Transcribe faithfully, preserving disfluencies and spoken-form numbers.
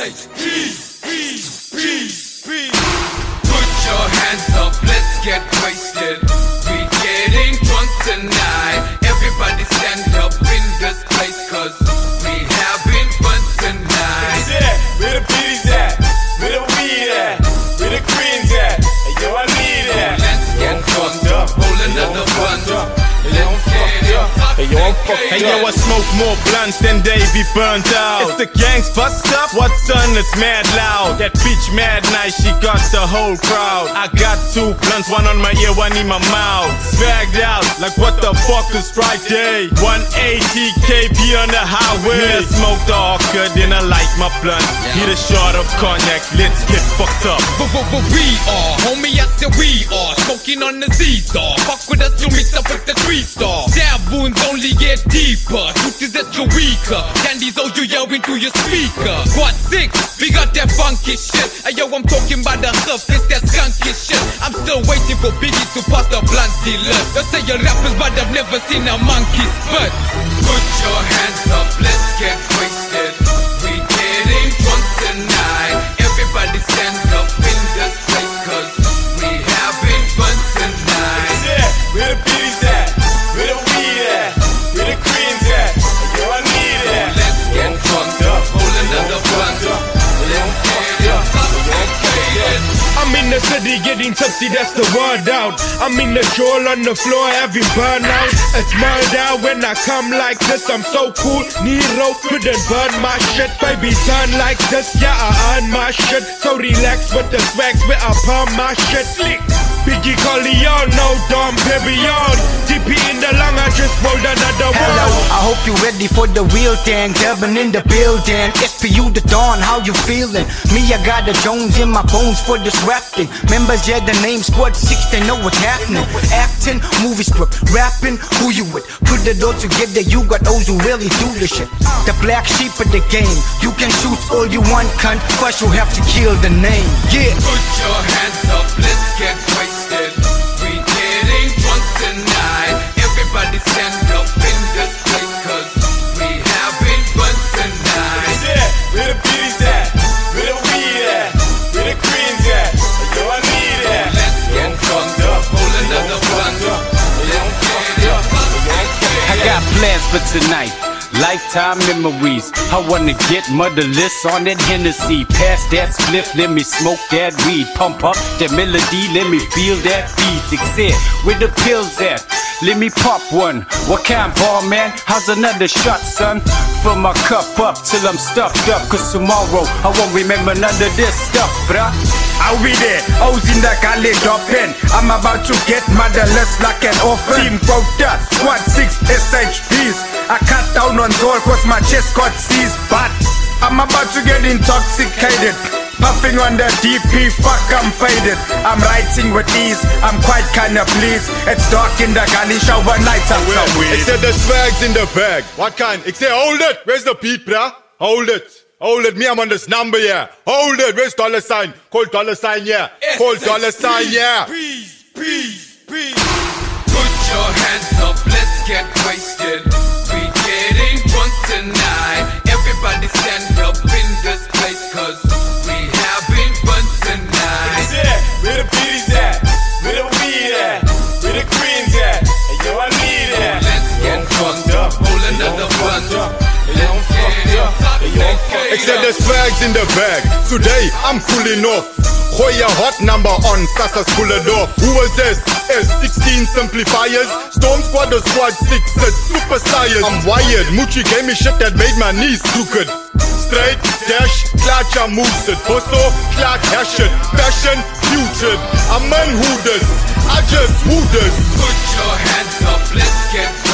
say peace, peace, peace, peace. Put your hands up, let's get wasted. We getting drunk tonight. Everybody stand up in this place, cause we having fun tonight. Yeah, where the beaties at? Where the weed at? Where the greens at? Hey, yo, I need that. Let's get fucked up, roll another blunt. Let's get it Hey, yo, I'm fucked Hey yo, I smoke more blunts than they be burnt out. It's the gangs bust up, what son, it's mad loud. That bitch mad nice, she got the whole crowd. I got two blunts, one on my ear, one in my mouth. Swagged out, like what the fuck is Friday? one eighty K P on the highway. Me, I smoke the hawker, then I light my blunt. Hit a shot of cognac, let's get fucked up. But we are, homie, I said we are smoking on the seesaw. Fuck with us, you mix up with the three star. Stab wounds only get deeper. Truth is that you're weaker. Candies, oh, you yell into your speaker. Squad six, we got that funky shit. Hey yo, I'm talking about the huff, it's that skunky shit. I'm still waiting for Biggie to pass the blunt dealer. They say you're rappers, but I've never seen a monkey spit. Put your hands up, let's get wasted. We getting drunk tonight. Everybody stand up in this place, cause we having fun tonight. Yeah, where the beaties at? Where the weed at? Where the greens at? Hey, yo, I need that. Let's get fucked up, roll another blunt. Let's get it complicated. I'm in the city getting tipsy, that's the word out. I'm in the jail on the floor having burnout. It's murder when I come like this, I'm so cool. Nero couldn't burn my shit, baby turn like this, yeah I earn my shit. So relax with the swags where I pump my shit. Slick, Biggie Corleone, no Dom Perignon. D P in the lung, I just rolled another one. Hello, I hope you ready for the real thing. Devin in the building, it's for you the dawn, how you feeling? Me, I got the Jones in my bones for this rap thing. Members, yeah, the name Squad six, they know what's happening. Acting, movie script, rapping, who you with? Put it all together, you got those who really do the shit. The black sheep of the game, you can shoot all you want, cunt. First you have to kill the name, yeah. Put your hands up, let's get wasted. We getting drunk tonight. Everybody stand up in this place, cause we having fun tonight. Yeah, where the beaties at? Where the weed at? Where the greens at? Hey, yo, I need that. Let's get fucked up, roll another blunt. Let's get it complicated. I got plans for tonight, lifetime memories. I wanna get motherless on that Hennessy. Pass that spliff, let me smoke that weed. Pump up that melody, let me feel that beat. Except where the pills at? Let me pop one. What kind, ball man? How's another shot, son? Fill my cup up till I'm stuffed up, cause tomorrow I won't remember none of this stuff, bruh. I'll be there, I was in the galley pen. I'm about to get motherless like an orphan. Team Quota, Squad six S H Ps. I cut down on Zol cause my chest got seized. But I'm about to get intoxicated. Puffing on the D P, fuck I'm faded. I'm writing with ease, I'm quite kinda pleased. It's dark in the galley, shower nights I'm so weird. Ik zeg the swags in the bag. What kind? Ik zeg hold it, where's the beat, bruh? Hold it. Hold it, me I'm on this number, yeah. Hold it, where's dollar sign? Call dollar sign, yeah. Call dollar sign, yeah. Peace, peace, peace. Put your hands up, let's get wasted. We getting drunk tonight. Everybody stand up in this place, cause we having fun tonight. Yeah, where the beaties at? Where the weed at? Where the greens at? Hey, yo, I need that. Let's get fucked up, roll another blunt. Let's get it complicated. Ik zeg the swags in the bag. Today I'm cooling off. Gooi je hot number on, Sasa's pull it off. Who was this? S sixteen simplifiers. Storm Squad or Squad six, it's super science. I'm wired, Mucci gave me shit that made my knees crooked. Straight, dash, klaar moves it. Bosso, klaar hash it. Fashion, future. I'm man who this, I just who this. Put your hands up, let's get